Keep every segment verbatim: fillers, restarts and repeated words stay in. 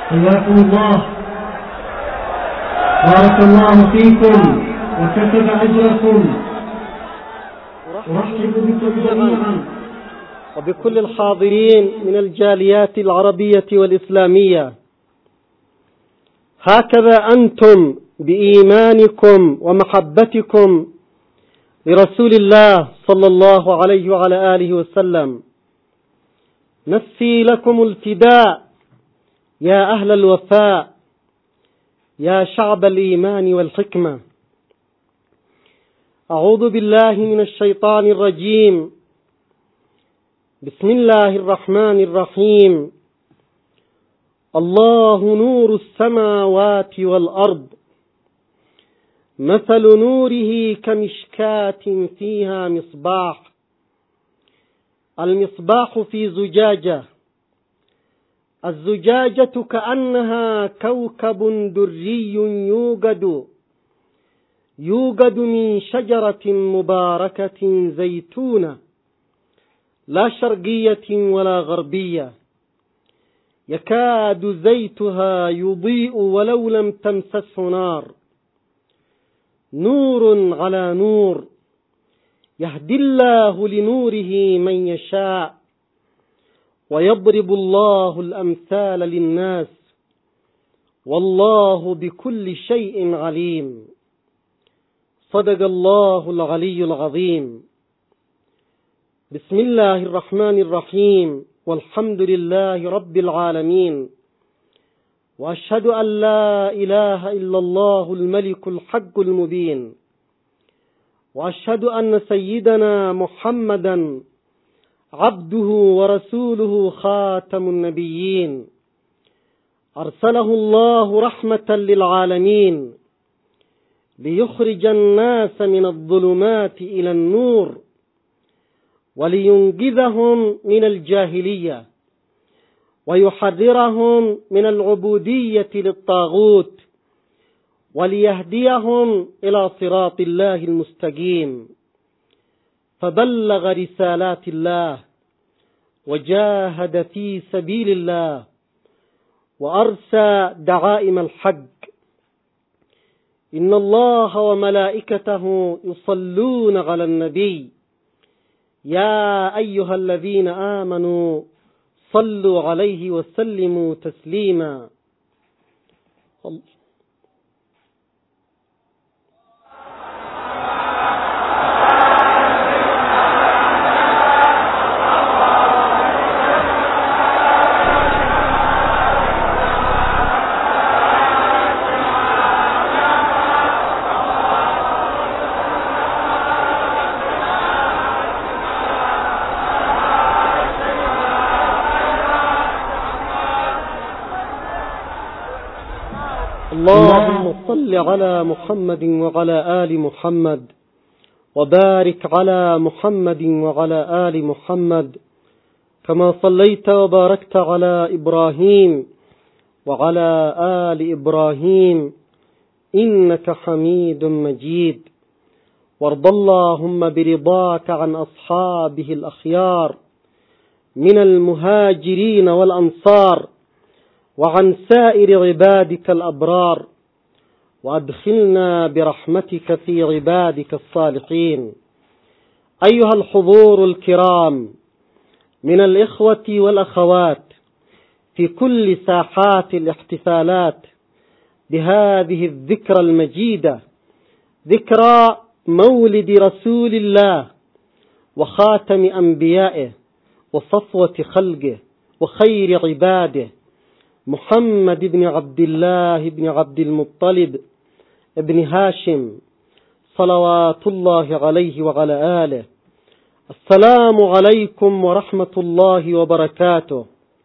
حياكم الله، بارك الله فيكم وكتب أجركم. أرحب بكم جميعا وبكل الحاضرين من الجاليات العربية والإسلامية. هكذا أنتم بإيمانكم ومحبتكم لرسول الله صلى الله عليه وعلى آله وسلم نفسي لكم الفداء يا أهل الوفاء، يا شعب الإيمان والحكمة. أعوذ بالله من الشيطان الرجيم. بسم الله الرحمن الرحيم. الله نور السماوات والأرض، مثل نوره كمشكاة فيها مصباح، المصباح في زجاجة، الزجاجة كأنها كوكب دري يوقد يوقد من شجرة مباركة زيتونة لا شرقية ولا غربية، يكاد زيتها يضيء ولو لم تمسسه نار، نور على نور، يهدي الله لنوره من يشاء، ويضرب الله الأمثال للناس، والله بكل شيء عليم. صدق الله العلي العظيم. بسم الله الرحمن الرحيم، والحمد لله رب العالمين، وأشهد أن لا إله إلا الله الملك الحق المبين، وأشهد أن سيدنا محمدا عبده ورسوله خاتم النبيين، أرسله الله رحمة للعالمين ليخرج الناس من الظلمات إلى النور ولينقذهم من الجاهلية ويحررهم من العبودية للطاغوت وليهديهم إلى صراط الله المستقيم. فبلغ رسالات الله وجاهد في سبيل الله وأرسى دعائم الحق. إن الله وملائكته يصلون على النبي يا أيها الذين آمنوا صلوا عليه وسلموا تسليما. اللهم صل على محمد وعلى آل محمد، وبارك على محمد وعلى آل محمد، كما صليت وباركت على إبراهيم وعلى آل إبراهيم إنك حميد مجيد. وارض اللهم برضاك عن أصحابه الأخيار من المهاجرين والأنصار وعن سائر عبادك الأبرار، وأدخلنا برحمتك في عبادك الصالحين. أيها الحضور الكرام من الإخوة والأخوات في كل ساحات الاحتفالات بهذه الذكرى المجيدة، ذكرى مولد رسول الله وخاتم أنبيائه وصفوة خلقه وخير عباده، محمد بن عبد الله بن عبد المطلب ابن هاشم صلوات الله عليه وعلى آله. السلام عليكم ورحمة الله وبركاته.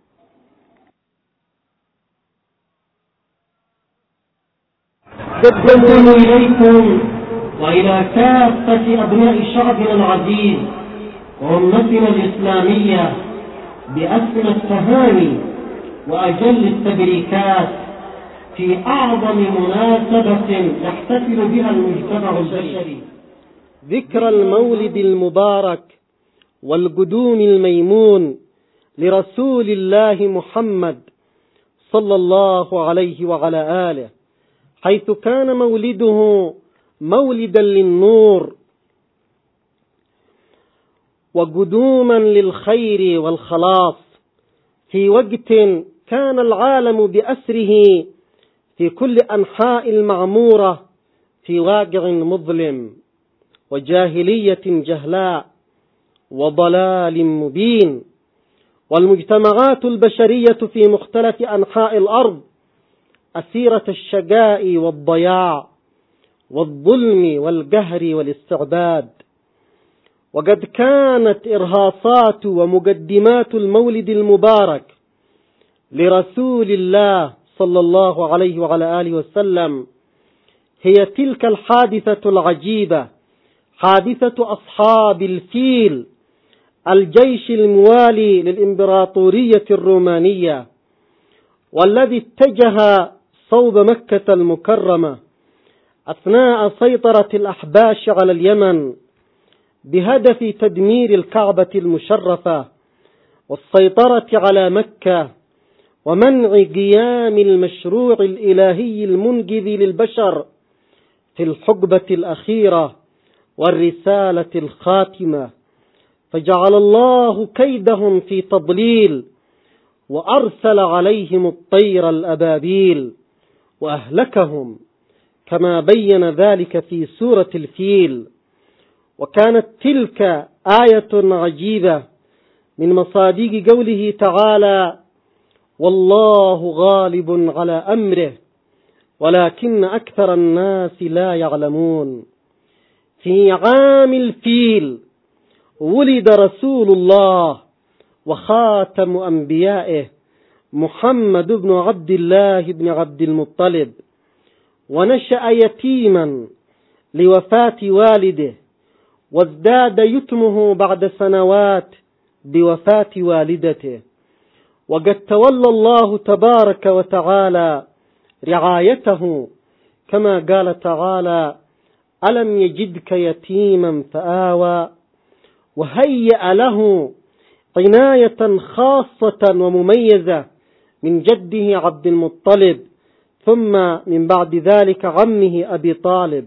قدمت إليكم وإلى كافة أبناء شعبنا العزيز وأمتنا الإسلامية بأسمى التهاني وأجل التبريكات في أعظم مناسبة يحتفل بها المجتمع البشري، ذكرى المولد المبارك والقدوم الميمون لرسول الله محمد صلى الله عليه وعلى آله، حيث كان مولده مولدا للنور وقدوما للخير والخلاص، في وقت كان العالم بأسره في كل أنحاء المعمورة في واقع مظلم وجاهلية جهلاء وضلال مبين، والمجتمعات البشرية في مختلف أنحاء الأرض أسيرة الشقاء والضياع والظلم والقهر والاستعباد. وقد كانت إرهاصات ومقدمات المولد المبارك لرسول الله صلى الله عليه وعلى آله وسلم هي تلك الحادثة العجيبة، حادثة أصحاب الفيل، الجيش الموالي للإمبراطورية الرومانية، والذي اتجه صوب مكة المكرمة أثناء سيطرة الأحباش على اليمن بهدف تدمير الكعبة المشرفة والسيطرة على مكة ومنع قيام المشروع الإلهي المنقذ للبشر في الحقبة الأخيرة والرسالة الخاتمة. فجعل الله كيدهم في تضليل، وأرسل عليهم الطير الأبابيل وأهلكهم، كما بين ذلك في سورة الفيل. وكانت تلك آية عجيبة من مصادق قوله تعالى: والله غالب على أمره ولكن أكثر الناس لا يعلمون. في عام الفيل ولد رسول الله وخاتم أنبيائه محمد بن عبد الله بن عبد المطلب، ونشأ يتيما لوفاة والده، وازداد يتمه بعد سنوات بوفاة والدته. وقد تولى الله تبارك وتعالى رعايته، كما قال تعالى: ألم يجدك يتيما فآوى، وهيأ له عناية خاصة ومميزة من جده عبد المطلب، ثم من بعد ذلك عمه أبي طالب.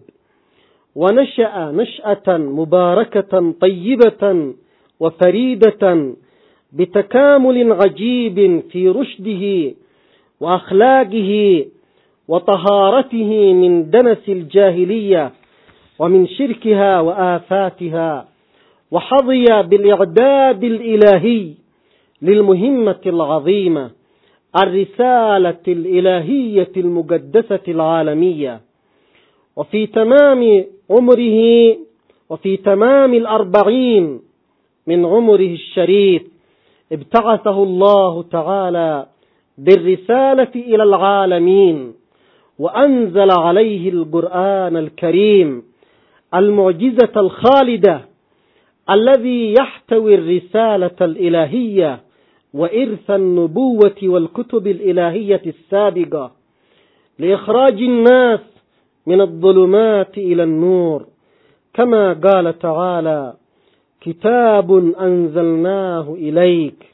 ونشأ نشأة مباركة طيبة وفريدة بتكامل عجيب في رشده وأخلاقه وطهارته من دنس الجاهلية ومن شركها وآفاتها، وحظي بالإعداد الإلهي للمهمة العظيمة، الرسالة الإلهية المقدسة العالمية. وفي تمام عمره وفي تمام الأربعين من عمره الشريف ابتعثه الله تعالى بالرسالة إلى العالمين، وأنزل عليه القرآن الكريم المعجزة الخالدة الذي يحتوي الرسالة الإلهية وإرث النبوة والكتب الإلهية السابقة لإخراج الناس من الظلمات إلى النور، كما قال تعالى: كتاب أنزلناه إليك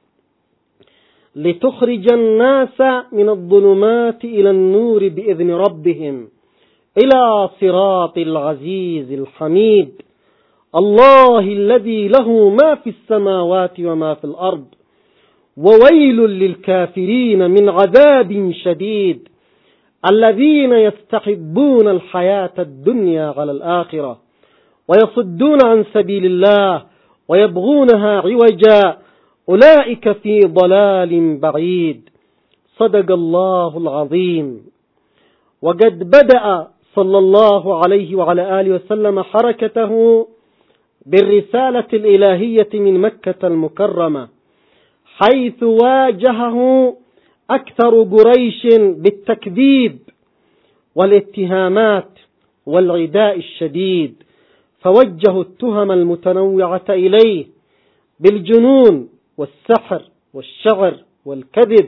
لتخرج الناس من الظلمات إلى النور بإذن ربهم إلى صراط العزيز الحميد، الله الذي له ما في السماوات وما في الأرض، وويل للكافرين من عذاب شديد الذين يستحبون الحياة الدنيا على الآخرة ويصدون عن سبيل الله ويبغونها عوجا أولئك في ضلال بعيد. صدق الله العظيم. وقد بدأ صلى الله عليه وعلى آله وسلم حركته بالرسالة الإلهية من مكة المكرمة، حيث واجهه أكثر قريش بالتكذيب والاتهامات والعداء الشديد، فوجهوا التهم المتنوعة إليه بالجنون والسحر والشعر والكذب،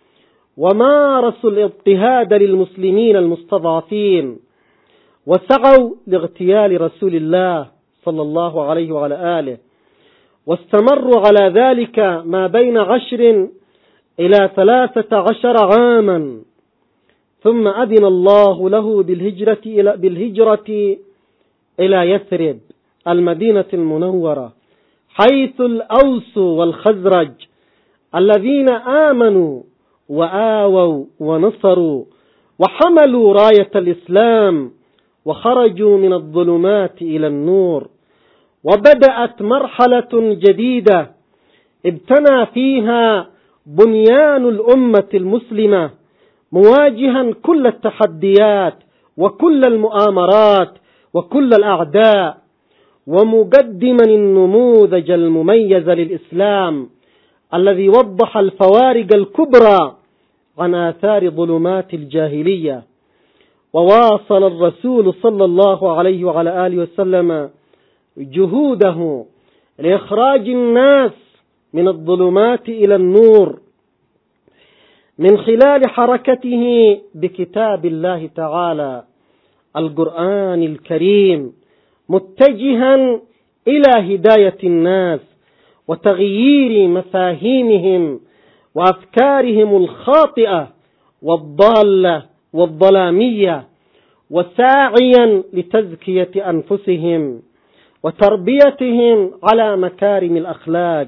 ومارسوا الاضطهاد للمسلمين المستضعفين، وسعوا لاغتيال رسول الله صلى الله عليه وعلى آله، واستمروا على ذلك ما بين عشر إلى ثلاثة عشر عاما، ثم أذن الله له بالهجرة إلى, بالهجرة إلى يثرب المدينة المنورة، حيث الأوس والخزرج الذين آمنوا وآووا ونصروا وحملوا راية الإسلام وخرجوا من الظلمات إلى النور. وبدأت مرحلة جديدة ابتنى فيها بنيان الأمة المسلمة، مواجها كل التحديات وكل المؤامرات وكل الأعداء، ومقدما النموذج المميز للإسلام الذي وضح الفوارق الكبرى عن آثار ظلمات الجاهلية. وواصل الرسول صلى الله عليه وعلى آله وسلم جهوده لإخراج الناس من الظلمات إلى النور من خلال حركته بكتاب الله تعالى القرآن الكريم، متجها إلى هداية الناس وتغيير مفاهيمهم وأفكارهم الخاطئة والضالة والظلامية، وساعيا لتزكية أنفسهم وتربيتهم على مكارم الأخلاق.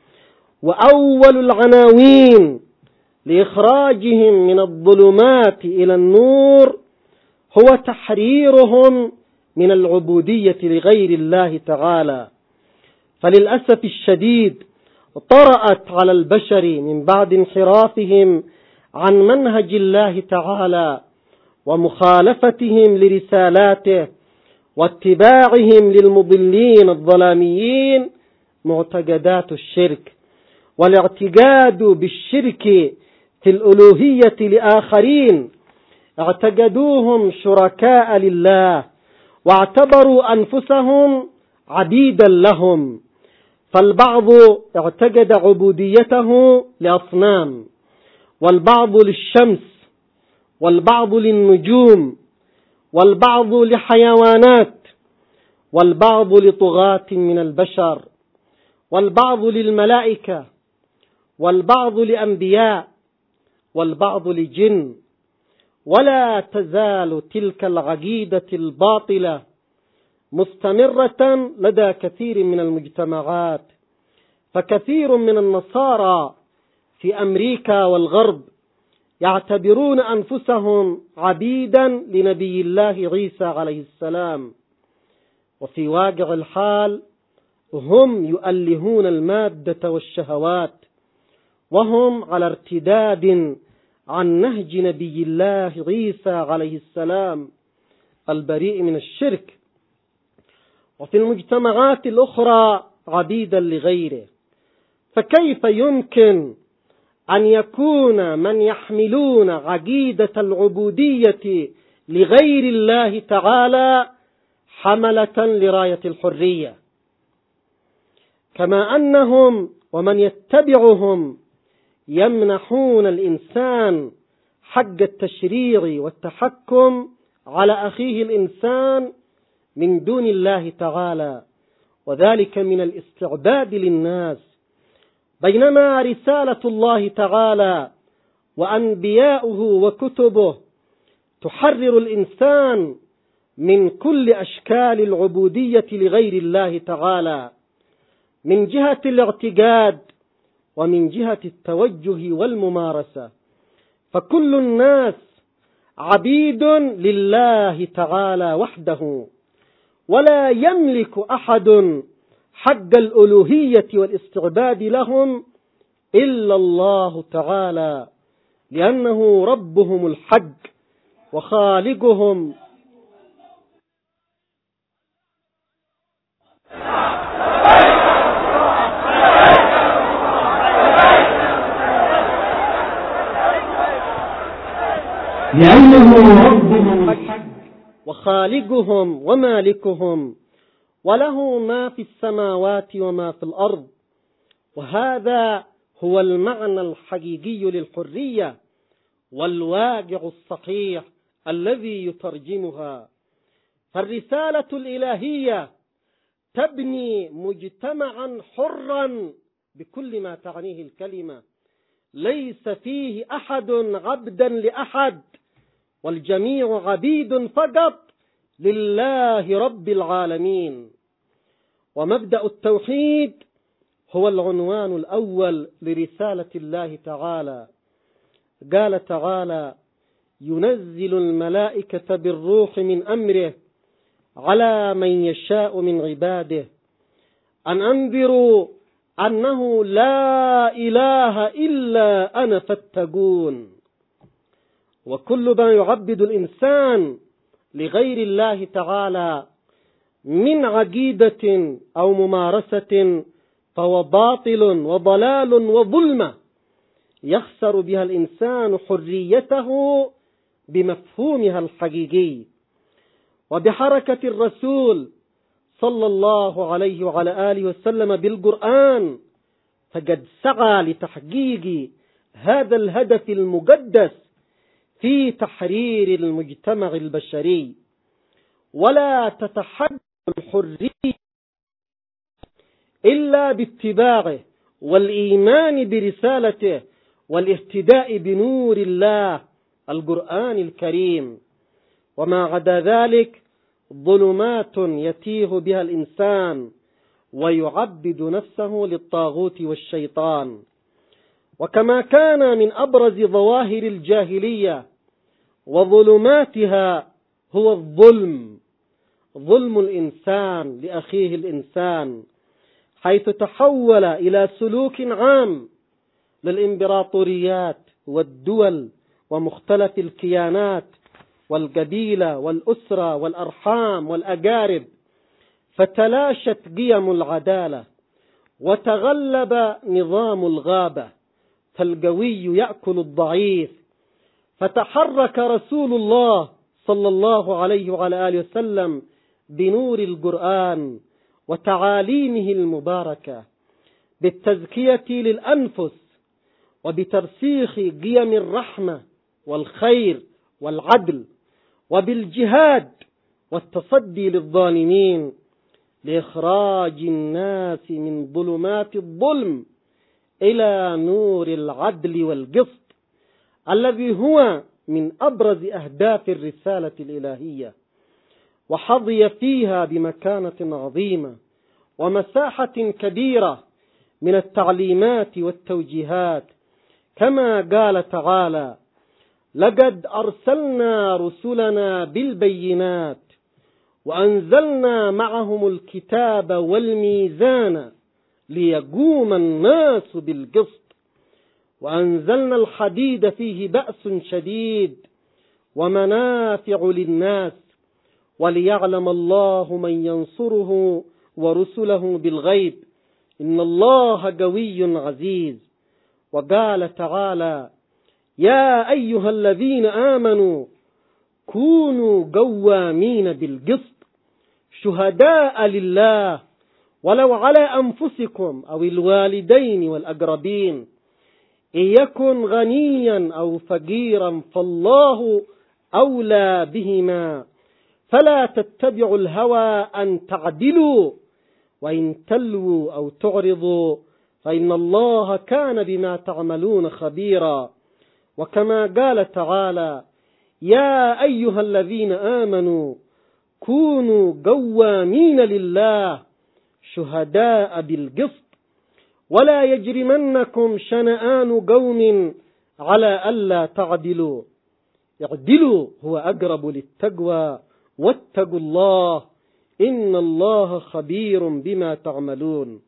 وأول العناوين لإخراجهم من الظلمات إلى النور هو تحريرهم من العبودية لغير الله تعالى. فللأسف الشديد طرأت على البشر من بعد انحرافهم عن منهج الله تعالى ومخالفتهم لرسالاته واتباعهم للمضلين الظلاميين معتقدات الشرك، والاعتقاد بالشرك في الألوهية لآخرين اعتقدوهم شركاء لله، واعتبروا أنفسهم عبيدا لهم. فالبعض اعتقد عبوديته لأصنام، والبعض للشمس، والبعض للنجوم، والبعض لحيوانات، والبعض لطغاة من البشر، والبعض للملائكة، والبعض لأنبياء، والبعض لجن. ولا تزال تلك العقيدة الباطلة مستمرة لدى كثير من المجتمعات، فكثير من النصارى في أمريكا والغرب يعتبرون أنفسهم عبيدا لنبي الله عيسى عليه السلام، وفي واقع الحال هم يؤلهون المادة والشهوات، وهم على ارتداد عن نهج نبي الله عيسى عليه السلام البريء من الشرك. وفي المجتمعات الأخرى عبيدا لغيره. فكيف يمكن أن يكون من يحملون عقيدة العبودية لغير الله تعالى حملة لراية الحرية، كما أنهم ومن يتبعهم يمنحون الإنسان حق التشريع والتحكم على أخيه الإنسان من دون الله تعالى، وذلك من الاستعباد للناس، بينما رسالة الله تعالى وأنبياؤه وكتبه تحرر الإنسان من كل أشكال العبودية لغير الله تعالى، من جهة الاعتقاد ومن جهة التوجه والممارسة. فكل الناس عبيد لله تعالى وحده، ولا يملك أحد حق الألوهية والاستعباد لهم إلا الله تعالى، لأنه ربهم الحق وخالقهم. لأنه ربهم الحق وخالقهم ومالكهم، وله ما في السماوات وما في الأرض. وهذا هو المعنى الحقيقي للحرية والواقع الصحيح الذي يترجمها. فالرسالة الإلهية تبني مجتمعا حرا بكل ما تعنيه الكلمة، ليس فيه أحد عبدا لأحد، والجميع عبيد فقط لله رب العالمين. ومبدأ التوحيد هو العنوان الأول لرسالة الله تعالى. قال تعالى: ينزل الملائكة بالروح من أمره على من يشاء من عباده أن أنذروا أنه لا إله إلا أنا فاتقون. وكل ما يعبد الإنسان لغير الله تعالى من عقيدة أو ممارسة فهو باطل وضلال وظلمة يخسر بها الإنسان حريته بمفهومها الحقيقي. وبحركة الرسول صلى الله عليه وعلى آله وسلم بالقرآن فقد سعى لتحقيق هذا الهدف المقدس في تحرير المجتمع البشري. ولا تتحقق الحرية إلا باتباعه والإيمان برسالته والاهتداء بنور الله القرآن الكريم. وما عدا ذلك ظلمات يتيه بها الإنسان ويعبد نفسه للطاغوت والشيطان. وكما كان من أبرز ظواهر الجاهلية وظلماتها هو الظلم، ظلم الإنسان لأخيه الإنسان، حيث تحول إلى سلوك عام للإمبراطوريات والدول ومختلف الكيانات والقبيلة والأسرة والأرحام والأقارب، فتلاشت قيم العدالة وتغلب نظام الغابة، فالقوي يأكل الضعيف. فتحرك رسول الله صلى الله عليه وعلى آله وسلم بنور القرآن وتعاليمه المباركة بالتزكية للأنفس وبترسيخ قيم الرحمة والخير والعدل، وبالجهاد والتصدي للظالمين لإخراج الناس من ظلمات الظلم إلى نور العدل والقسط، الذي هو من أبرز أهداف الرسالة الإلهية، وحظي فيها بمكانة عظيمة ومساحة كبيرة من التعليمات والتوجيهات. كما قال تعالى: لقد أرسلنا رسلنا بالبينات وأنزلنا معهم الكتاب والميزان ليقوم الناس بالقسط وأنزلنا الحديد فيه بأس شديد ومنافع للناس وليعلم الله من ينصره ورسله بالغيب إن الله قوي عزيز. وقال تعالى: يا أيها الذين آمنوا كونوا قوامين بالقسط شهداء لله ولو على أنفسكم أو الوالدين والأقربين إن يكن غنيا أو فقيرا فالله أولى بهما فلا تتبعوا الهوى أن تعدلوا وإن تلووا أو تعرضوا فإن الله كان بما تعملون خبيرا. وكما قال تعالى: يا أيها الذين آمنوا كونوا قوامين لله شهداء بالقسط ولا يجرمنكم شنآن قوم على ألا تعدلوا اعدلوا هو أقرب للتقوى واتقوا الله إن الله خبير بما تعملون.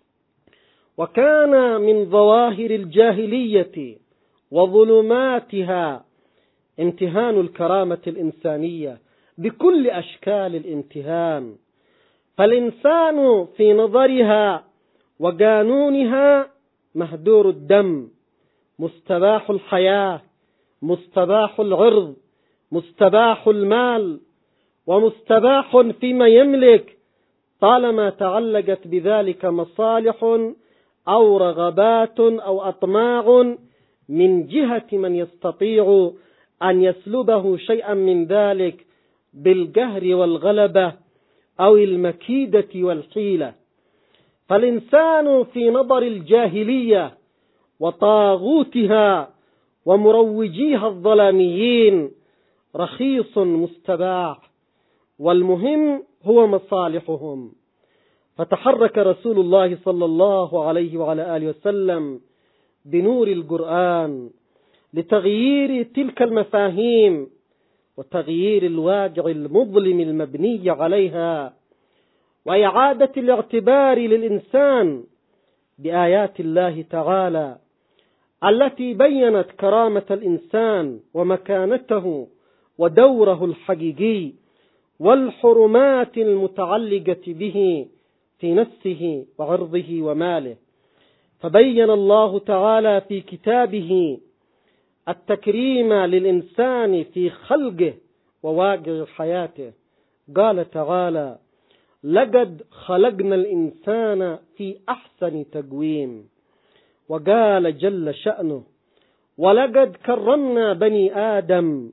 وكان من ظواهر الجاهلية وظلماتها امتهان الكرامة الإنسانية بكل أشكال الامتهان، فالإنسان في نظرها وقانونها مهدور الدم، مستباح الحياة، مستباح العرض، مستباح المال، ومستباح فيما يملك طالما تعلقت بذلك مصالح أو رغبات أو أطماع من جهة من يستطيع أن يسلبه شيئا من ذلك بالقهر والغلبة أو المكيدة والحيلة. فالإنسان في نظر الجاهلية وطاغوتها ومروجيها الظلاميين رخيص مستباح، والمهم هو مصالحهم. فتحرك رسول الله صلى الله عليه وعلى آله وسلم بنور القرآن لتغيير تلك المفاهيم وتغيير الواقع المظلم المبني عليها، وإعادة الاعتبار للإنسان بآيات الله تعالى التي بيّنت كرامة الإنسان ومكانته ودوره الحقيقي والحرمات المتعلقة به في نفسه وعرضه وماله. فبين الله تعالى في كتابه التكريم للإنسان في خلقه وواقع حياته. قال تعالى: لقد خلقنا الإنسان في أحسن تقويم. وقال جل شأنه: ولقد كرمنا بني آدم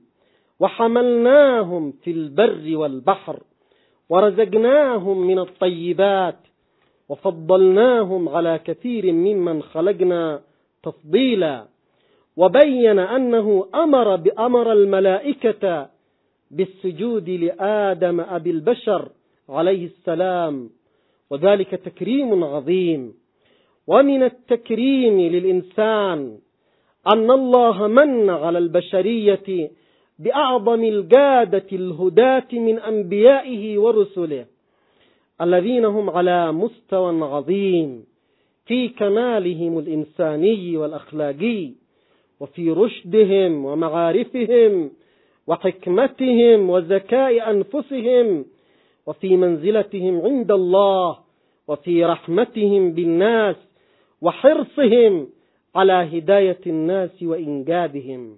وحملناهم في البر والبحر ورزقناهم من الطيبات وفضلناهم على كثير ممن خلقنا تفضيلا. وبين أنه أمر بأمر الملائكة بالسجود لآدم أبي البشر عليه السلام، وذلك تكريم عظيم. ومن التكريم للإنسان أن الله من على البشرية بأعظم القادة الهداة من أنبيائه ورسله، الذين هم على مستوى عظيم في كمالهم الإنساني والأخلاقي، وفي رشدهم ومعارفهم وحكمتهم وذكاء أنفسهم، وفي منزلتهم عند الله، وفي رحمتهم بالناس وحرصهم على هداية الناس وإنجابهم.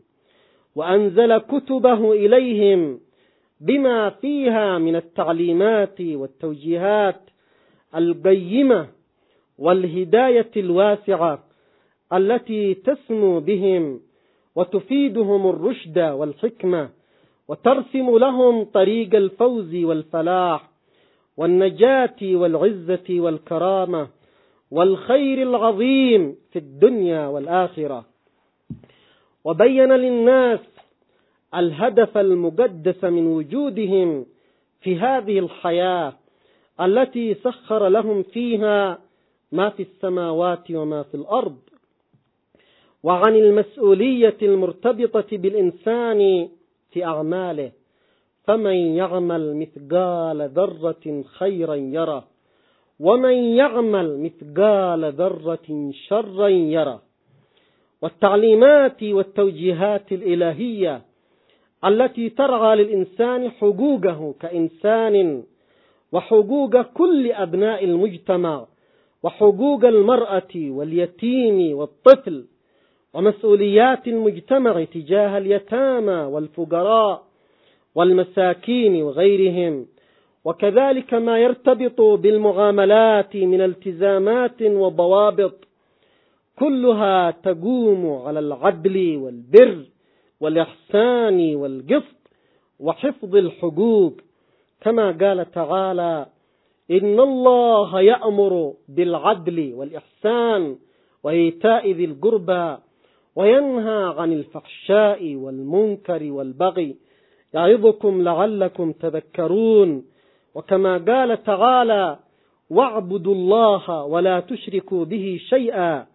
وأنزل كتبه إليهم بما فيها من التعليمات والتوجيهات القيمة والهداية الواسعة التي تسمو بهم وتفيدهم الرشد والحكمة وترسم لهم طريق الفوز والفلاح والنجاة والعزة والكرامة والخير العظيم في الدنيا والآخرة. وبين للناس الهدف المقدس من وجودهم في هذه الحياة التي سخر لهم فيها ما في السماوات وما في الأرض، وعن المسؤولية المرتبطة بالإنسان في أعماله. فمن يعمل مثقال ذرة خيرا يره، ومن يعمل مثقال ذرة شرا يره. والتعليمات والتوجيهات الإلهية التي ترعى للإنسان حقوقه كإنسان، وحقوق كل أبناء المجتمع، وحقوق المرأة واليتيم والطفل، ومسؤوليات المجتمع تجاه اليتامى والفقراء والمساكين وغيرهم، وكذلك ما يرتبط بالمعاملات من التزامات وضوابط، كلها تقوم على العدل والبر والإحسان والقسط وحفظ الحقوق، كما قال تعالى: إن الله يأمر بالعدل والإحسان وإيتاء ذي القربى وينهى عن الفحشاء والمنكر والبغي يعظكم لعلكم تذكرون. وكما قال تعالى: واعبدوا الله ولا تشركوا به شيئا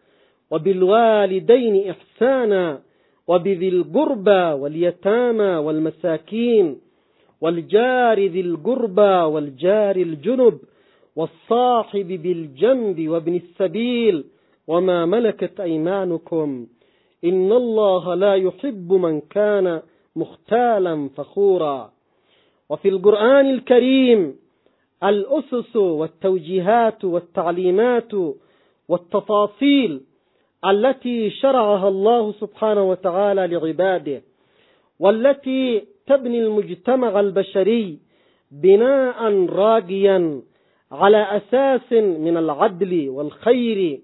وبالوالدين إحسانا وبذي القربى واليتامى والمساكين والجار ذي القربى والجار الجنب والصاحب بالجنب وابن السبيل وما ملكت أيمانكم إن الله لا يحب من كان مختالا فخورا. وفي القرآن الكريم الأسس والتوجيهات والتعليمات والتفاصيل التي شرعها الله سبحانه وتعالى لعباده، والتي تبني المجتمع البشري بناء راقيا على أساس من العدل والخير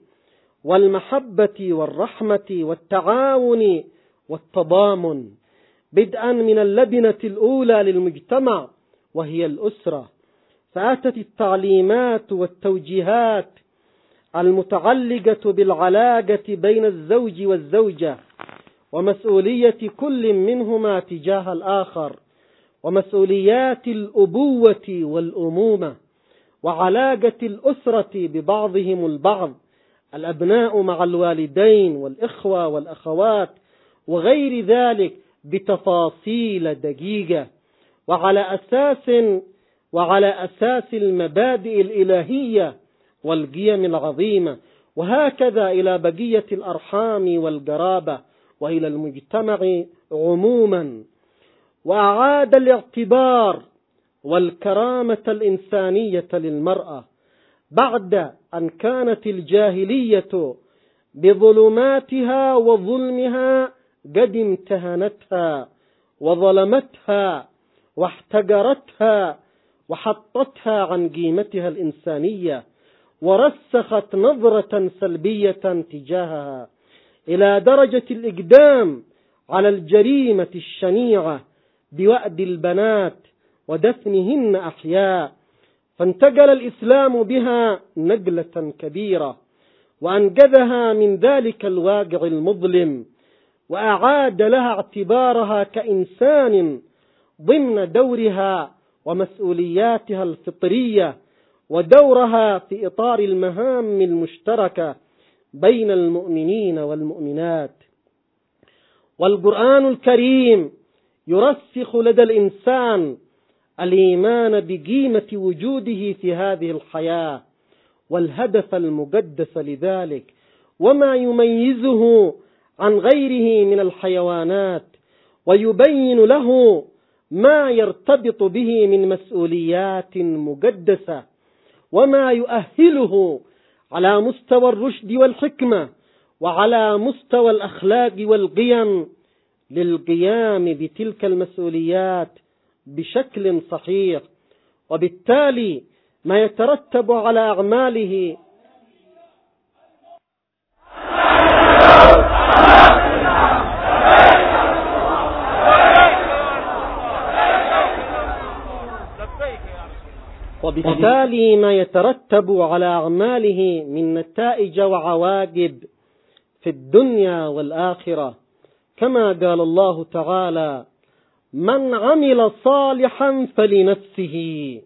والمحبة والرحمة والتعاون والتضامن، بدءا من اللبنة الأولى للمجتمع وهي الأسرة. فأتت التعليمات والتوجيهات المتعلقة بالعلاقة بين الزوج والزوجة، ومسؤولية كل منهما تجاه الآخر، ومسؤوليات الأبوة والأمومة، وعلاقة الأسرة ببعضهم البعض، الأبناء مع الوالدين والإخوة والأخوات وغير ذلك بتفاصيل دقيقة، وعلى أساس وعلى أساس المبادئ الإلهية والقيم العظيمة، وهكذا إلى بقية الأرحام والقرابة وإلى المجتمع عموما. وأعاد الاعتبار والكرامة الإنسانية للمرأة بعد أن كانت الجاهلية بظلماتها وظلمها قد امتهنتها وظلمتها واحتقرتها وحطتها عن قيمتها الإنسانية، ورسخت نظرة سلبية تجاهها إلى درجة الإقدام على الجريمة الشنيعة بوأد البنات ودفنهن أحياء. فانتقل الإسلام بها نقلة كبيرة وأنقذها من ذلك الواقع المظلم، وأعاد لها اعتبارها كإنسان ضمن دورها ومسؤولياتها الفطرية ودورها في إطار المهام المشتركة بين المؤمنين والمؤمنات. والقرآن الكريم يرسخ لدى الإنسان الإيمان بقيمة وجوده في هذه الحياة والهدف المقدس لذلك، وما يميزه عن غيره من الحيوانات، ويبين له ما يرتبط به من مسؤوليات مقدسة، وما يؤهله على مستوى الرشد والحكمة وعلى مستوى الأخلاق والقيم للقيام بتلك المسؤوليات بشكل صحيح. وبالتالي ما يترتب على أعماله وبالتالي ما يترتب على أعماله من نتائج وعواقب في الدنيا والآخرة، كما قال الله تعالى: من عمل صالحا فلنفسه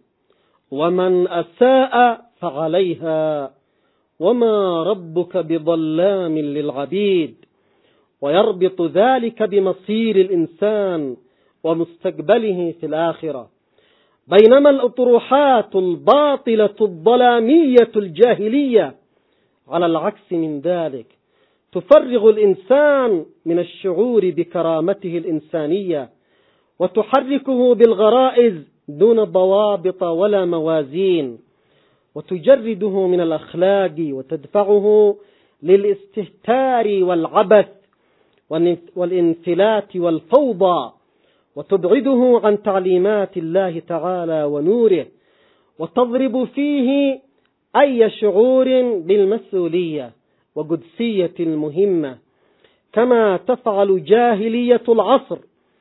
ومن أساء فعليها وما ربك بظلام للعبيد. ويربط ذلك بمصير الإنسان ومستقبله في الآخرة. بينما الأطروحات الباطلة الظلامية الجاهلية على العكس من ذلك تفرغ الإنسان من الشعور بكرامته الإنسانية، وتحركه بالغرائز دون ضوابط ولا موازين، وتجرده من الأخلاق وتدفعه للاستهتار والعبث والانفلات والفوضى، وتبعده عن تعليمات الله تعالى ونوره، وتضرب فيه أي شعور بالمسؤولية وقدسية المهمة، كما تفعل جاهلية العصر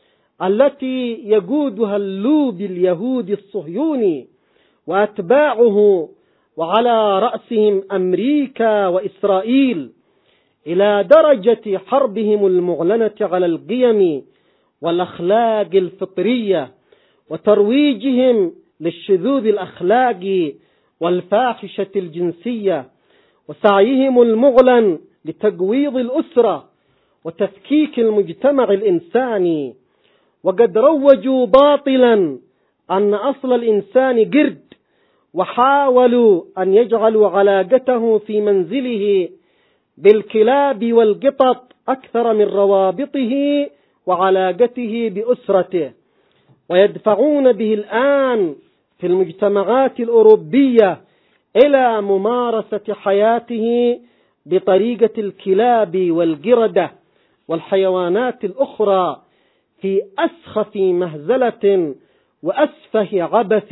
التي يقودها اللوبي اليهودي الصهيوني وأتباعه، وعلى رأسهم أمريكا وإسرائيل، إلى درجة حربهم المعلنة على القيم والأخلاق الفطرية، وترويجهم للشذوذ الأخلاقي والفاحشة الجنسية، وسعيهم المعلن لتقويض الأسرة وتفكيك المجتمع الإنساني. وقد روجوا باطلا أن أصل الإنسان قرد، وحاولوا أن يجعلوا علاقته في منزله بالكلاب والقطط أكثر من روابطه وعلاقته بأسرته، ويدفعون به الآن في المجتمعات الأوروبية إلى ممارسة حياته بطريقة الكلاب والقردة والحيوانات الأخرى في أسخف مهزلة وأسفه عبث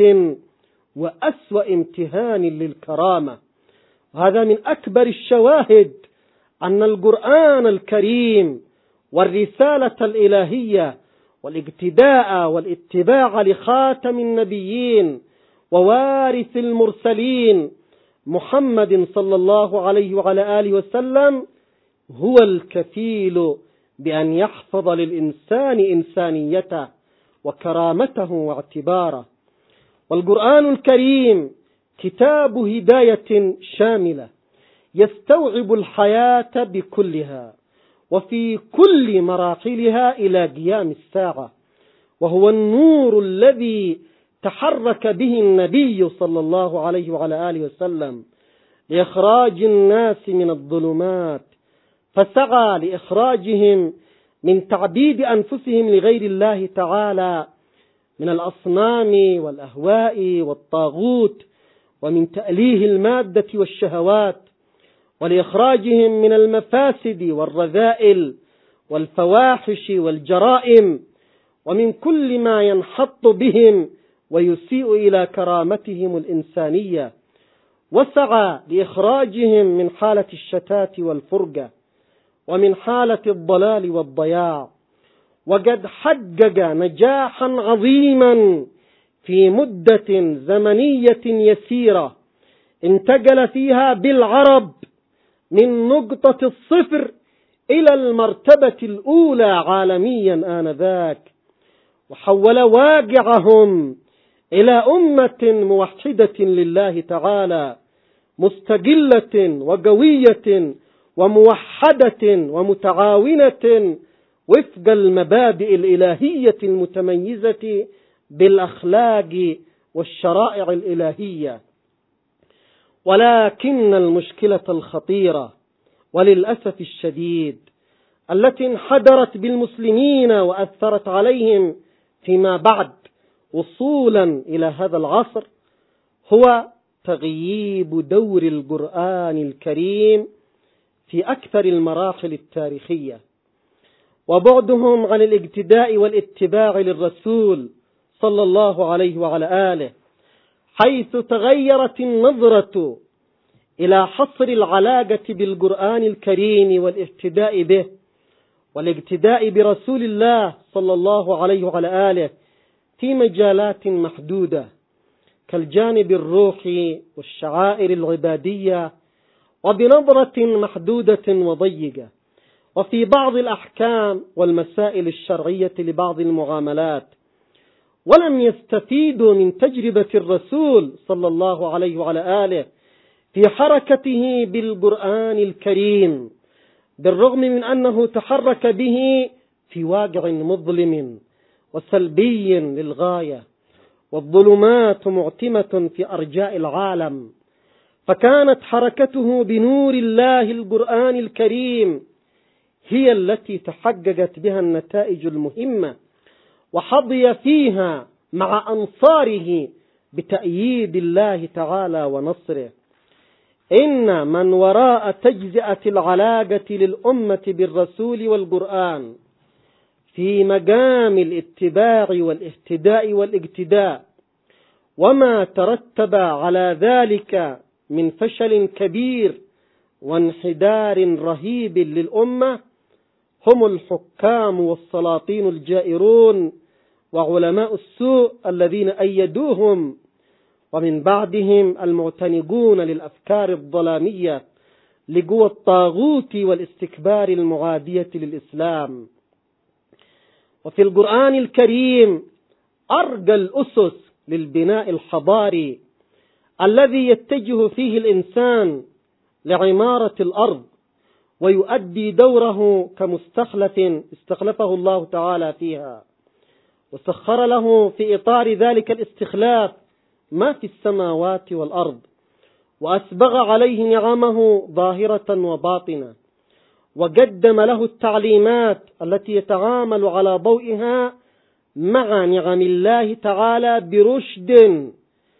وأسوأ امتهان للكرامة. وهذا من أكبر الشواهد أن القرآن الكريم والرسالة الإلهية والاقتداء والاتباع لخاتم النبيين ووارث المرسلين محمد صلى الله عليه وعلى آله وسلم هو الكفيل بأن يحفظ للإنسان إنسانيته وكرامته واعتباره. والقرآن الكريم كتاب هداية شاملة يستوعب الحياة بكلها وفي كل مراحلها إلى قيام الساعة، وهو النور الذي تحرك به النبي صلى الله عليه وعلى آله وسلم لإخراج الناس من الظلمات، فسعى لإخراجهم من تعبيد أنفسهم لغير الله تعالى من الأصنام والأهواء والطاغوت ومن تأليه المادة والشهوات، ولإخراجهم من المفاسد والرذائل والفواحش والجرائم ومن كل ما ينحط بهم ويسيء إلى كرامتهم الإنسانية، وسعى لإخراجهم من حالة الشتات والفرقة ومن حالة الضلال والضياع. وقد حقق نجاحا عظيما في مدة زمنية يسيرة انتقل فيها بالعرب من نقطة الصفر إلى المرتبة الأولى عالميا آنذاك، وحول واقعهم إلى أمة موحدة لله تعالى مستقلة وقوية وموحدة ومتعاونة وفق المبادئ الإلهية المتميزة بالأخلاق والشرائع الإلهية. ولكن المشكلة الخطيرة وللأسف الشديد التي انحدرت بالمسلمين وأثرت عليهم فيما بعد وصولا إلى هذا العصر هو تغييب دور القرآن الكريم في أكثر المراحل التاريخية، وبعدهم عن الاقتداء والاتباع للرسول صلى الله عليه وعلى آله، حيث تغيرت النظرة إلى حصر العلاقة بالقرآن الكريم والاقتداء به والاقتداء برسول الله صلى الله عليه وعلى آله في مجالات محدودة كالجانب الروحي والشعائر العبادية، وبنظرة محدودة وضيقة، وفي بعض الأحكام والمسائل الشرعية لبعض المعاملات، ولم يستفيدوا من تجربة الرسول صلى الله عليه وعلى آله في حركته بالقرآن الكريم، بالرغم من أنه تحرك به في واقع مظلم وسلبي للغاية، والظلمات معتمة في أرجاء العالم، فكانت حركته بنور الله القرآن الكريم هي التي تحققت بها النتائج المهمة، وحظي فيها مع أنصاره بتأييد الله تعالى ونصره. إن من وراء تجزئة العلاقة للأمة بالرسول والقرآن في مقام الاتباع والاهتداء والاقتداء وما ترتب على ذلك من فشل كبير وانحدار رهيب للأمة هم الحكام والسلاطين الجائرون وعلماء السوء الذين أيدوهم، ومن بعدهم المعتنقون للأفكار الظلامية لقوى الطاغوت والاستكبار المعادية للإسلام. وفي القرآن الكريم أرجى الأسس للبناء الحضاري الذي يتجه فيه الإنسان لعمارة الأرض ويؤدي دوره كمستخلف استخلفه الله تعالى فيها، وسخر له في إطار ذلك الاستخلاف ما في السماوات والأرض، وأسبغ عليه نعمه ظاهرة وباطنة، وقدم له التعليمات التي يتعامل على ضوئها مع نعم الله تعالى برشد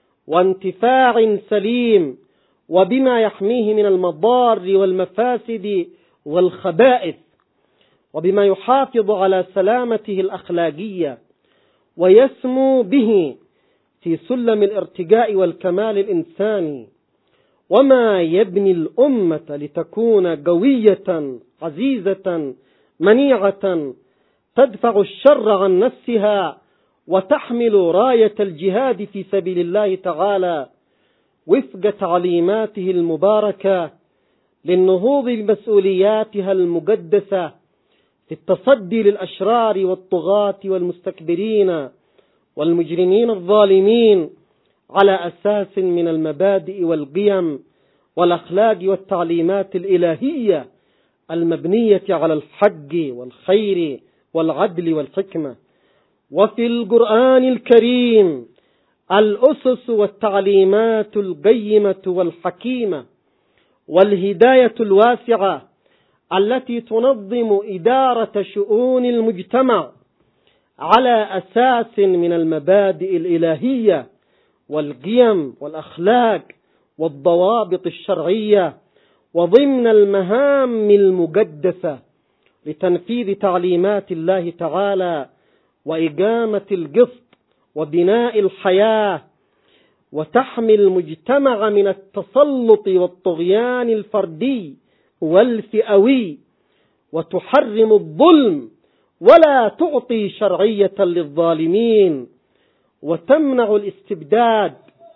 وانتفاع سليم، وبما يحميه من المضار والمفاسد والخبائث، وبما يحافظ على سلامته الأخلاقية ويسمو به في سلم الارتقاء والكمال الإنساني، وما يبني الأمة لتكون قوية عزيزة منيعة تدفع الشر عن نفسها وتحمل راية الجهاد في سبيل الله تعالى وفق تعليماته المباركة للنهوض بمسؤولياتها المقدسة في التصدي للأشرار والطغاة والمستكبرين والمجرمين الظالمين على أساس من المبادئ والقيم والأخلاق والتعليمات الإلهية المبنية على الحق والخير والعدل والحكمة. وفي القرآن الكريم الأسس والتعليمات القيمة والحكيمة والهداية الواسعة التي تنظم إدارة شؤون المجتمع على أساس من المبادئ الإلهية والقيم والأخلاق والضوابط الشرعية وضمن المهام المقدسة لتنفيذ تعليمات الله تعالى وإقامة القسط وبناء الحياة، وتحمي المجتمع من التسلط والطغيان الفردي والفئوي، وتحرم الظلم ولا تعطي شرعية للظالمين، وتمنع الاستبداد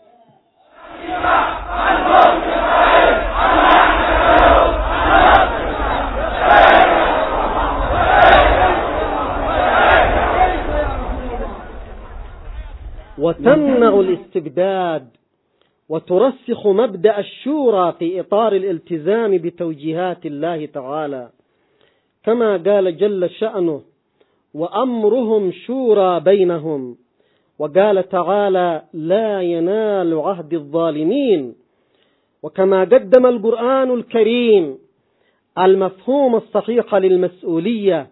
وتمنع الاستبداد وترسخ مبدأ الشورى في إطار الالتزام بتوجيهات الله تعالى، كما قال جل شأنه: وأمرهم شورى بينهم. وقال تعالى: لا ينال عهد الظالمين. وكما قدم القرآن الكريم المفهوم الصحيح للمسؤولية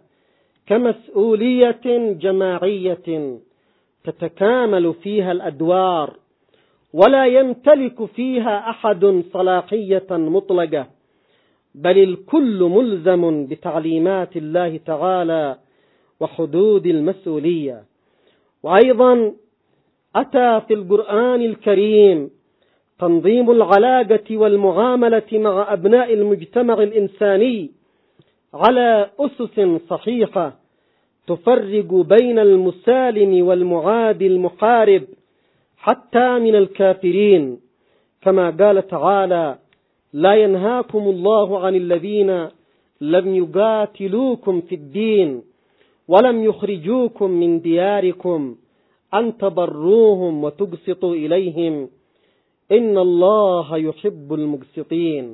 كمسؤولية جماعية تتكامل فيها الأدوار ولا يمتلك فيها أحد صلاحية مطلقة، بل الكل ملزم بتعليمات الله تعالى وحدود المسؤولية. وأيضا أتى في القرآن الكريم تنظيم العلاقة والمعاملة مع أبناء المجتمع الإنساني على أسس صحيحة تفرق بين المسالم والمعادي المحارب حتى من الكافرين، كما قال تعالى: لا ينهاكم الله عن الذين لم يقاتلوكم في الدين ولم يخرجوكم من دياركم أن تبروهم وتقسطوا إليهم إن الله يحب المقسطين.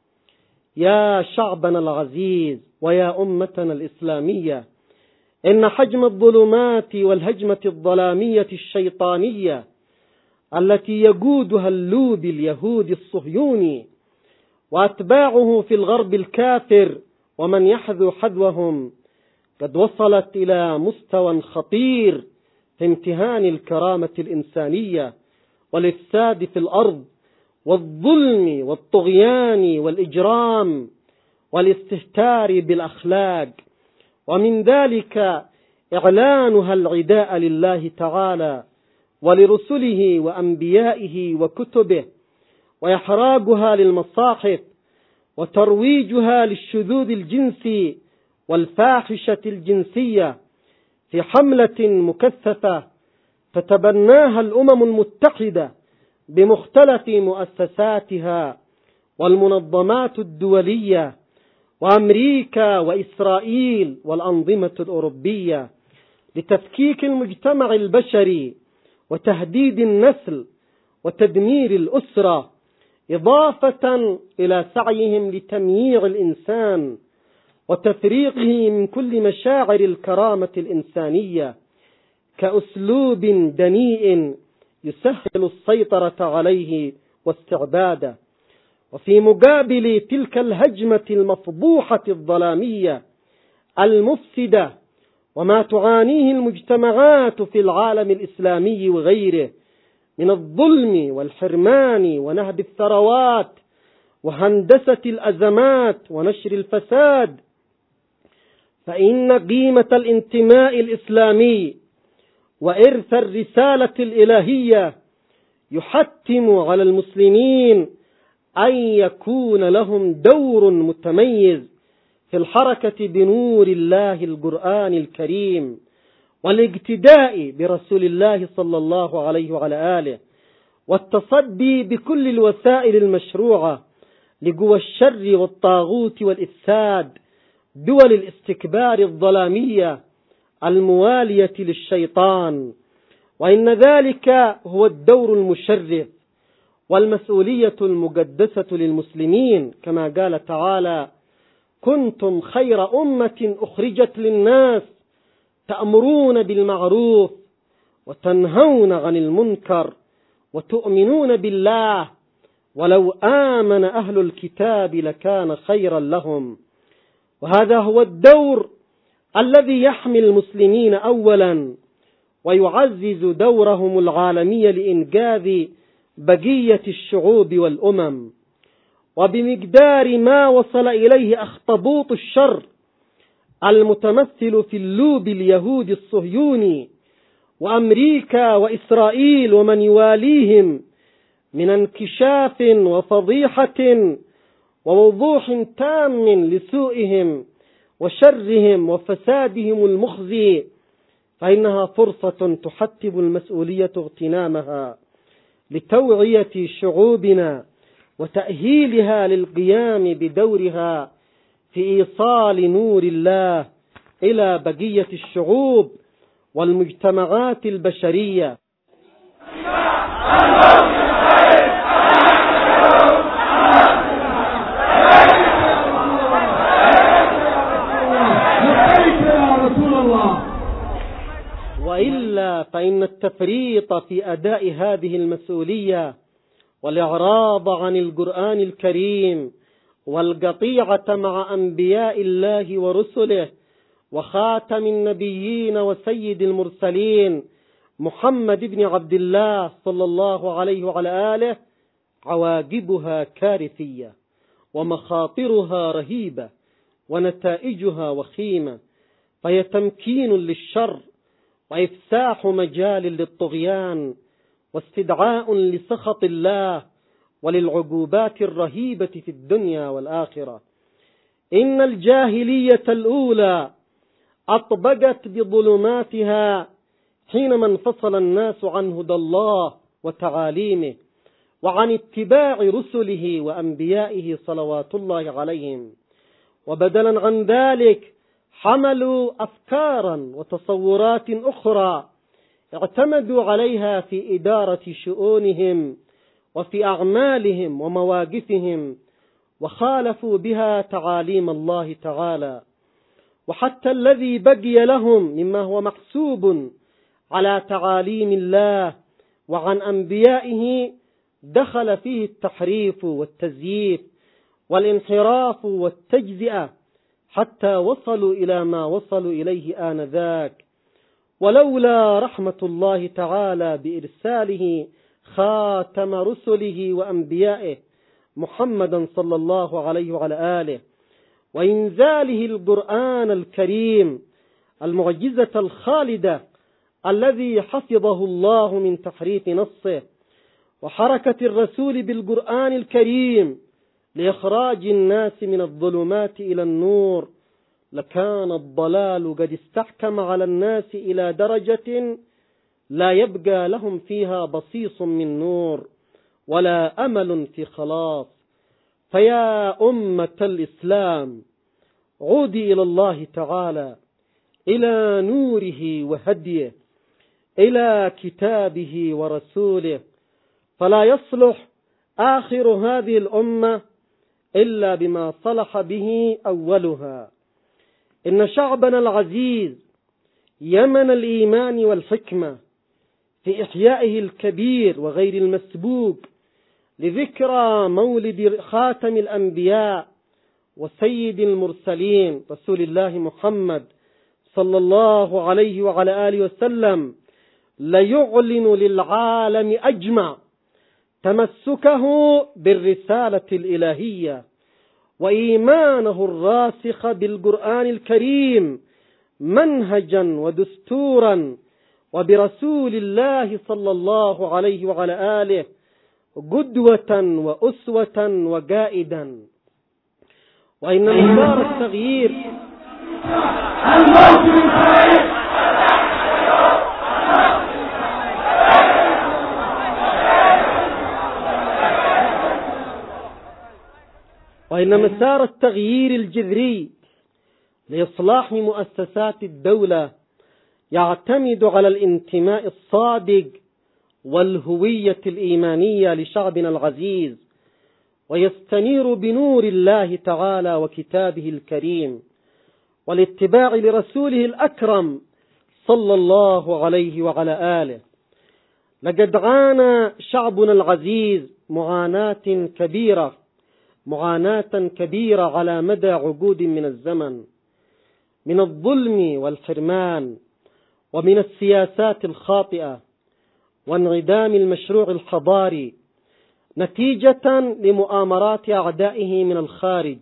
يا شعبنا العزيز ويا أمتنا الإسلامية، إن حجم الظلمات والهجمة الظلامية الشيطانية التي يقودها اللوبي اليهودي الصهيوني وأتباعه في الغرب الكافر ومن يحذو حذوهم قد وصلت إلى مستوى خطير في امتهان الكرامة الإنسانية والإفساد في الأرض والظلم والطغيان والإجرام والاستهتار بالأخلاق، ومن ذلك إعلانها العداء لله تعالى ولرسله وأنبيائه وكتبه، وإحراقها للمصاحف، وترويجها للشذوذ الجنسي والفاحشة الجنسية في حملة مكثفة تتبناها الأمم المتحدة بمختلف مؤسساتها والمنظمات الدولية وأمريكا وإسرائيل والأنظمة الأوروبية لتفكيك المجتمع البشري وتهديد النسل وتدمير الأسرة، إضافة إلى سعيهم لتمييع الإنسان وتفريقه من كل مشاعر الكرامة الإنسانية كأسلوب دنيء يسهل السيطرة عليه واستعباده. وفي مقابل تلك الهجمة المفضوحة الظلامية المفسدة وما تعانيه المجتمعات في العالم الإسلامي وغيره من الظلم والحرمان ونهب الثروات وهندسة الأزمات ونشر الفساد، فإن قيمة الانتماء الإسلامي وإرث الرسالة الإلهية يحتم على المسلمين أن يكون لهم دور متميز في الحركة بنور الله القرآن الكريم والاقتداء برسول الله صلى الله عليه وعلى آله، والتصدي بكل الوسائل المشروعة لقوى الشر والطاغوت والإفساد، دول الاستكبار الظلامية الموالية للشيطان. وإن ذلك هو الدور المشرف والمسؤولية المقدسة للمسلمين، كما قال تعالى: كنتم خير أمة أخرجت للناس تأمرون بالمعروف وتنهون عن المنكر وتؤمنون بالله ولو آمن أهل الكتاب لكان خيرا لهم. وهذا هو الدور الذي يحمي المسلمين أولا ويعزز دورهم العالمي لإنقاذ بقية الشعوب والأمم. وبمقدار ما وصل إليه أخطبوط الشر المتمثل في اللوب اليهودي الصهيوني وأمريكا وإسرائيل ومن يواليهم من انكشاف وفضيحة ووضوح تام لسوءهم وشرهم وفسادهم المخزي، فإنها فرصة تحتم المسؤولية اغتنامها لتوعية شعوبنا وتأهيلها للقيام بدورها في إيصال نور الله إلى بقية الشعوب والمجتمعات البشرية. وإلا فإن التفريط في أداء هذه المسؤولية والإعراض عن القرآن الكريم والقطيعة مع أنبياء الله ورسله وخاتم النبيين وسيد المرسلين محمد بن عبد الله صلى الله عليه وعلى آله عواقبها كارثية ومخاطرها رهيبة ونتائجها وخيمة، فهي تمكين للشر وإفساح مجال للطغيان واستدعاء لسخط الله وللعقوبات الرهيبة في الدنيا والآخرة. إن الجاهلية الأولى أطبقت بظلماتها حينما انفصل الناس عن هدى الله وتعاليمه وعن اتباع رسله وأنبيائه صلوات الله عليهم، وبدلا عن ذلك حملوا أفكارا وتصورات أخرى اعتمدوا عليها في إدارة شؤونهم وفي أعمالهم ومواقفهم، وخالفوا بها تعاليم الله تعالى. وحتى الذي بقي لهم مما هو محسوب على تعاليم الله وعن أنبيائه دخل فيه التحريف والتزييف والانحراف والتجزئة حتى وصلوا إلى ما وصلوا إليه آنذاك. ولولا رحمة الله تعالى بإرساله خاتم رسله وأنبيائه محمدا صلى الله عليه وعلى آله وإنزاله القرآن الكريم المعجزة الخالدة الذي حفظه الله من تحريف نصه، وحركة الرسول بالقرآن الكريم لإخراج الناس من الظلمات إلى النور، لكان الضلال قد استحكم على الناس إلى درجة لا يبقى لهم فيها بصيص من نور ولا أمل في خلاص. فيا أمة الإسلام عودي إلى الله تعالى، إلى نوره وهديه، إلى كتابه ورسوله، فلا يصلح آخر هذه الأمة إلا بما صلح به أولها. إن شعبنا العزيز يمن الإيمان والحكمة في إحيائه الكبير وغير المسبوق لذكرى مولد خاتم الأنبياء وسيد المرسلين رسول الله محمد صلى الله عليه وعلى آله وسلم، ليعلن للعالم أجمع تمسكه بالرسالة الإلهية وإيمانه الراسخ بالقرآن الكريم منهجا ودستورا، وبرسول الله صلى الله عليه وعلى آله قدوة وأسوة وقائدا. وإن مسار التغيير وإن مسار التغيير الجذري لإصلاح مؤسسات الدولة يعتمد على الانتماء الصادق والهوية الإيمانية لشعبنا العزيز، ويستنير بنور الله تعالى وكتابه الكريم والاتباع لرسوله الأكرم صلى الله عليه وعلى آله. لقد عانى شعبنا العزيز معاناة كبيرة معاناة كبيرة على مدى عقود من الزمن، من الظلم والحرمان، ومن السياسات الخاطئة، وانعدام المشروع الحضاري نتيجة لمؤامرات أعدائه من الخارج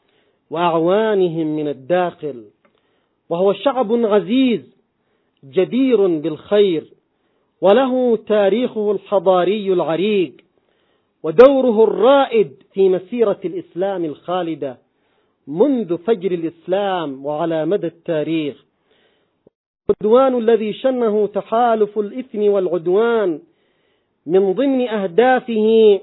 وأعوانهم من الداخل. وهو شعب عزيز جدير بالخير، وله تاريخه الحضاري العريق ودوره الرائد في مسيرة الإسلام الخالدة منذ فجر الإسلام وعلى مدى التاريخ. العدوان الذي شنه تحالف الإثم والعدوان من ضمن أهدافه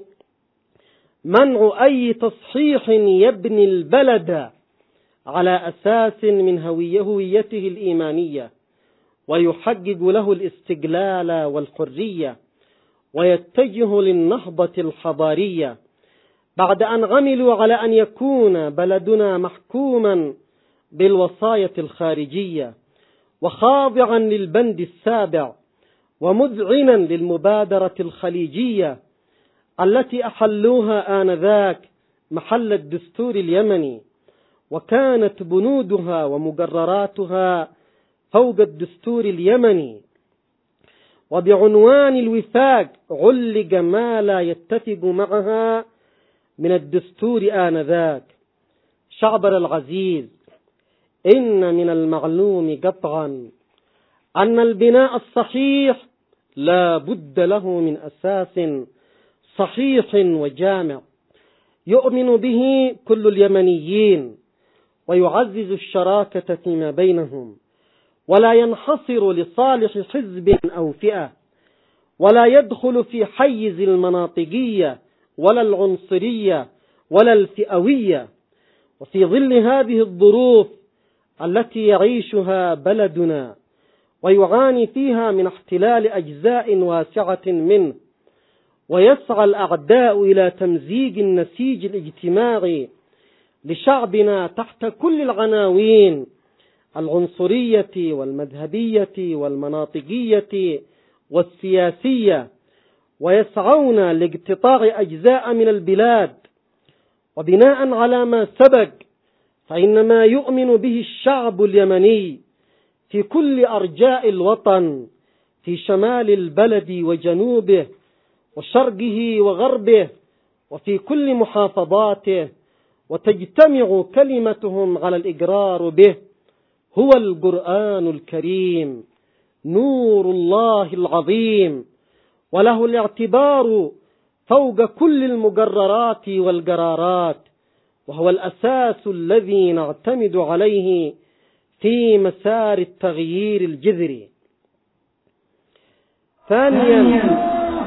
منع أي تصحيح يبني البلد على أساس من هويته الإيمانية ويحقق له الاستقلال والحرية ويتجه للنهضة الحضارية، بعد أن عملوا على أن يكون بلدنا محكوما بالوصاية الخارجية وخاضعا للبند السابع ومذعنا للمبادرة الخليجية التي أحلوها آنذاك محل الدستور اليمني، وكانت بنودها ومقرراتها فوق الدستور اليمني، وبعنوان الوفاق علق ما لا يتفق معها من الدستور آنذاك. شعبنا العزيز، إن من المعلوم قطعا أن البناء الصحيح لا بد له من أساس صحيح وجامع يؤمن به كل اليمنيين ويعزز الشراكة فيما بينهم، ولا ينحصر لصالح حزب أو فئة، ولا يدخل في حيز المناطقية ولا العنصرية ولا الفئوية. وفي ظل هذه الظروف التي يعيشها بلدنا ويعاني فيها من احتلال أجزاء واسعة منه، ويسعى الأعداء إلى تمزيج النسيج الاجتماعي لشعبنا تحت كل العناوين العنصرية والمذهبية والمناطقية والسياسية، ويسعون لاقتطاع أجزاء من البلاد. وبناء على ما سبق، فإن ما يؤمن به الشعب اليمني في كل أرجاء الوطن، في شمال البلد وجنوبه وشرقه وغربه وفي كل محافظاته، وتجتمع كلمتهم على الإقرار به، هو القرآن الكريم نور الله العظيم، وله الاعتبار فوق كل المقررات والقرارات، وهو الأساس الذي نعتمد عليه في مسار التغيير الجذري. ثانيا،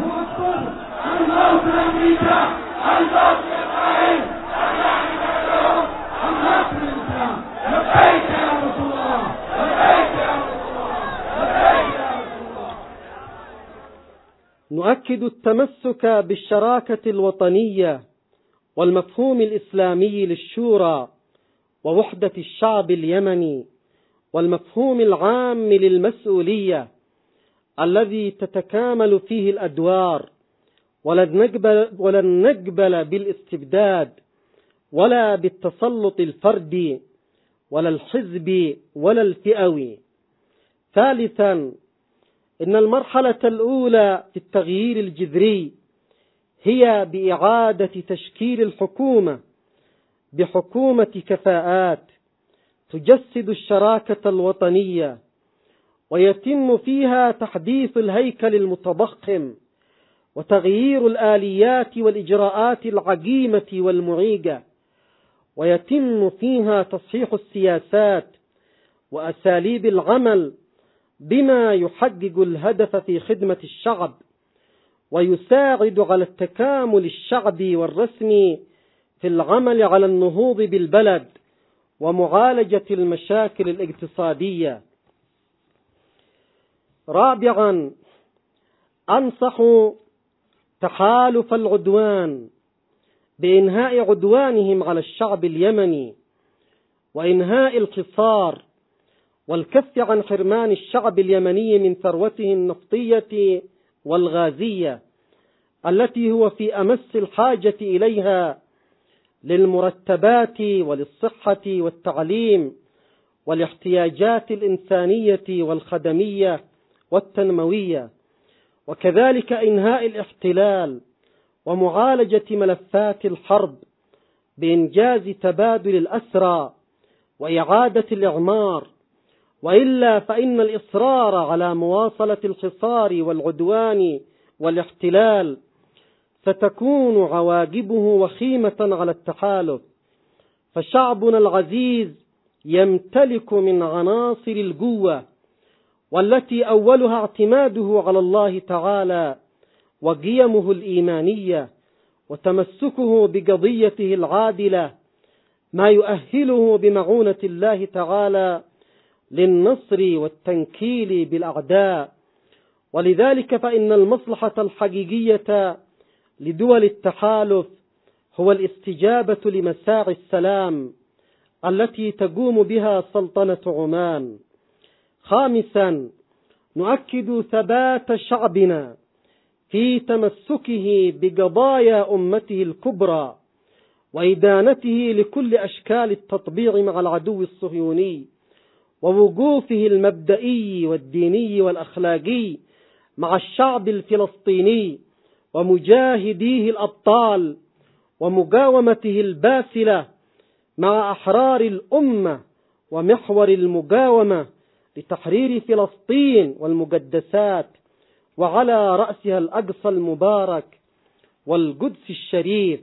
نؤكد التمسك بالشراكة الوطنية والمفهوم الإسلامي للشورى ووحدة الشعب اليمني، والمفهوم العام للمسؤولية الذي تتكامل فيه الأدوار، ولن نقبل, ولن نقبل بالاستبداد ولا بالتسلط الفردي ولا الحزبي ولا الفئوي. ثالثا، إن المرحلة الأولى في التغيير الجذري هي بإعادة تشكيل الحكومة بحكومة كفاءات تجسد الشراكة الوطنية، ويتم فيها تحديث الهيكل المتضخم وتغيير الآليات والإجراءات العقيمة والمعيقة، ويتم فيها تصحيح السياسات وأساليب العمل بما يحقق الهدف في خدمة الشعب ويساعد على التكامل الشعبي والرسمي في العمل على النهوض بالبلد ومعالجة المشاكل الاقتصادية. رابعا، أنصح تحالف العدوان بإنهاء عدوانهم على الشعب اليمني وإنهاء الحصار والكف عن حرمان الشعب اليمني من ثروته النفطية والغازية التي هو في أمس الحاجة إليها للمرتبات وللصحة والتعليم والاحتياجات الإنسانية والخدمية والتنموية، وكذلك إنهاء الاحتلال ومعالجة ملفات الحرب بإنجاز تبادل الأسرى وإعادة الإعمار، وإلا فإن الإصرار على مواصلة الحصار والعدوان والاحتلال ستكون عواقبه وخيمة على التحالف، فشعبنا العزيز يمتلك من عناصر القوة والتي أولها اعتماده على الله تعالى وقيمه الإيمانية وتمسكه بقضيته العادلة، ما يؤهله بمعونة الله تعالى للنصر والتنكيل بالأعداء. ولذلك فإن المصلحة الحقيقية لدول التحالف هو الاستجابة لمساعي السلام التي تقوم بها سلطنة عمان. خامسا، نؤكد ثبات شعبنا في تمسكه بقضايا أمته الكبرى وإدانته لكل أشكال التطبيع مع العدو الصهيوني، ووقوفه المبدئي والديني والأخلاقي مع الشعب الفلسطيني ومجاهديه الأبطال، ومقاومته الباسلة مع أحرار الأمة ومحور المقاومة لتحرير فلسطين والمقدسات، وعلى رأسها الأقصى المبارك والقدس الشريف.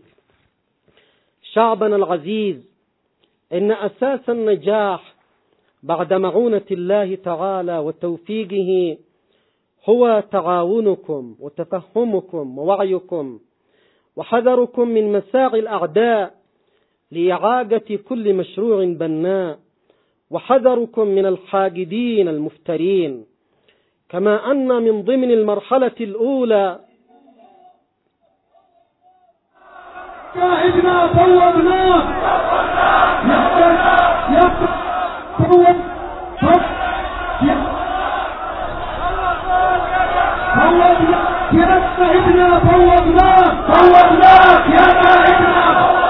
شعبنا العزيز، إن أساس النجاح بعد معونة الله تعالى وتوفيقه هو تعاونكم وتفهمكم ووعيكم وحذركم من مساعي الأعداء لإعاقة كل مشروع بناء، وحذركم من الحاقدين المفترين. كما أن من ضمن المرحلة الأولى شاهدنا فوضناه فوض يا سيدنا فوضناك فوضناك يا سيدنا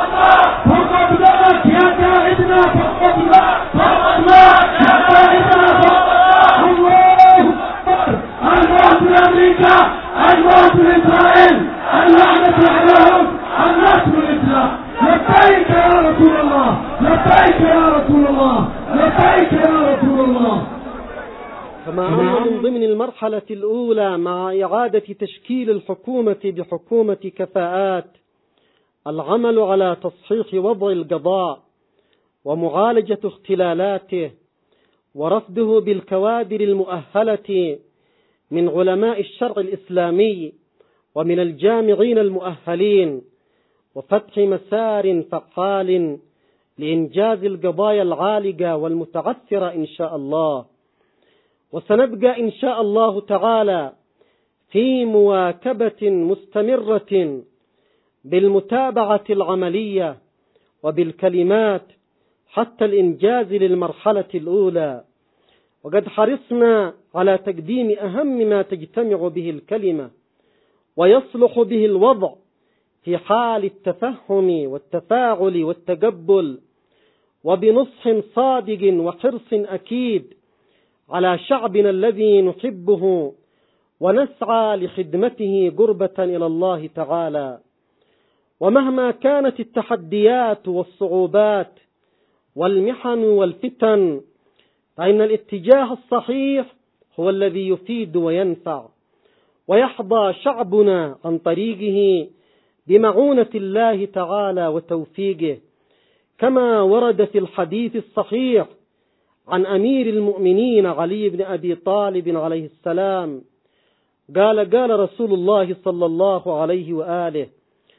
فوضناك يا سيدنا فوضناك فوضناك يا سيدنا الله أكبر. الموت لأمريكا، الموت لإسرائيل، اللعنة عليهم، النصر للإسلام. لبيك يا رسول الله، لبيك يا رسول الله، لبيك يا رسول الله. كما أن من ضمن المرحلة الأولى مع إعادة تشكيل الحكومة بحكومة كفاءات العمل على تصحيح وضع القضاء ومعالجة اختلالاته ورفضه بالكوادر المؤهلة من علماء الشرع الإسلامي ومن الجامعين المؤهلين، وفتح مسار فعال لإنجاز القضايا العالقة والمتعثرة إن شاء الله. وسنبقى إن شاء الله تعالى في مواكبة مستمرة بالمتابعة العملية وبالكلمات حتى الإنجاز للمرحلة الأولى، وقد حرصنا على تقديم أهم ما تجتمع به الكلمة ويصلح به الوضع في حال التفهم والتفاعل والتقبل، وبنصح صادق وحرص أكيد على شعبنا الذي نحبه ونسعى لخدمته قربة إلى الله تعالى. ومهما كانت التحديات والصعوبات والمحن والفتن، فإن الاتجاه الصحيح هو الذي يفيد وينفع، ويحظى شعبنا عن طريقه بمعونة الله تعالى وتوفيقه، كما ورد في الحديث الصحيح عن أمير المؤمنين علي بن أبي طالب عليه السلام قال: قال رسول الله صلى الله عليه وآله: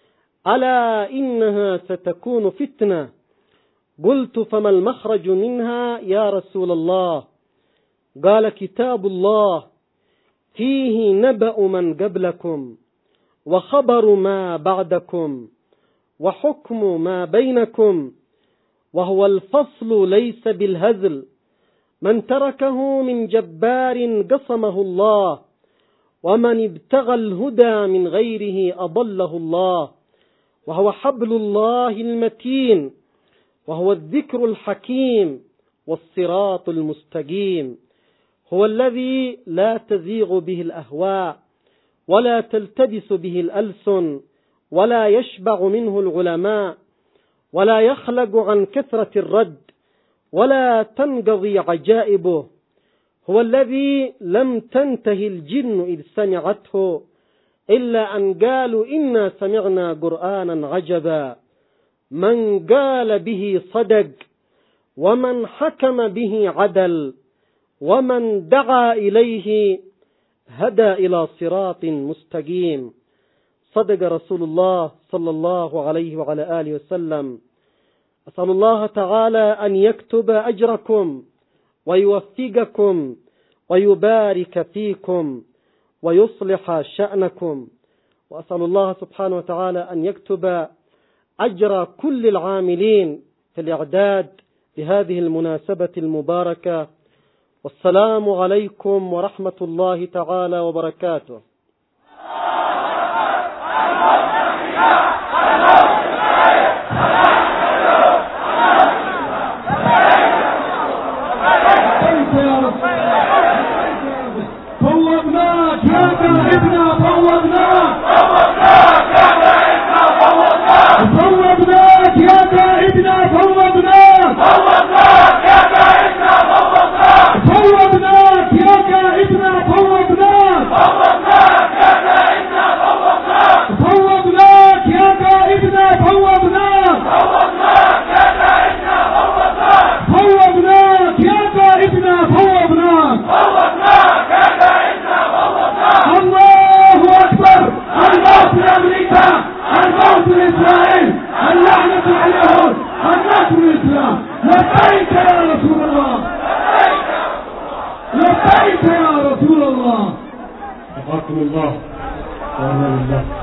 ألا إنها ستكون فتنة. قلت فما المخرج منها يا رسول الله؟ قال كتاب الله فيه نبأ من قبلكم وخبر ما بعدكم وحكم ما بينكم، وهو الفصل ليس بالهزل. من تركه من جبار قصمه الله، ومن ابتغى الهدى من غيره أضله الله. وهو حبل الله المتين، وهو الذكر الحكيم والصراط المستقيم. هو الذي لا تزيغ به الأهواء ولا تلتبس به الألسن ولا يشبع منه العلماء ولا يخلق عن كثرة الرد ولا تنقضي عجائبه. هو الذي لم تنتهي الجن إذ سمعته إلا أن قالوا إنا سمعنا قرآنا عجبا. من قال به صدق، ومن حكم به عدل، ومن دعا إليه هدى إلى صراط مستقيم. صدق رسول الله صلى الله عليه وعلى آله وسلم. أسأل الله تعالى أن يكتب أجركم ويوفقكم ويبارك فيكم ويصلح شأنكم، وأسأل الله سبحانه وتعالى أن يكتب أجر كل العاملين في الإعداد لهذه المناسبة المباركة. والسلام عليكم ورحمة الله تعالى وبركاته. فوضناك يا سيدنا، فوضناك فوضناك يا سيدنا، فوضناك فوضناك يا سيدنا، فوضناك فوضناك يا سيدنا، فوضناك فوضناك يا سيدنا، فوضناك فوضناك يا سيدنا، فوضناك فوضناك يا سيدنا، فوضناك فوضناك يا سيدنا، فوضناك فوضناك يا سيدنا، فوضناك. الله أكبر. الموت لأمريكا، الموت لإسرائيل، اللعنة على اليهود، النصر للإسلام. لبيك يا رسول الله، لبيك يا رسول الله. حفظكم الله.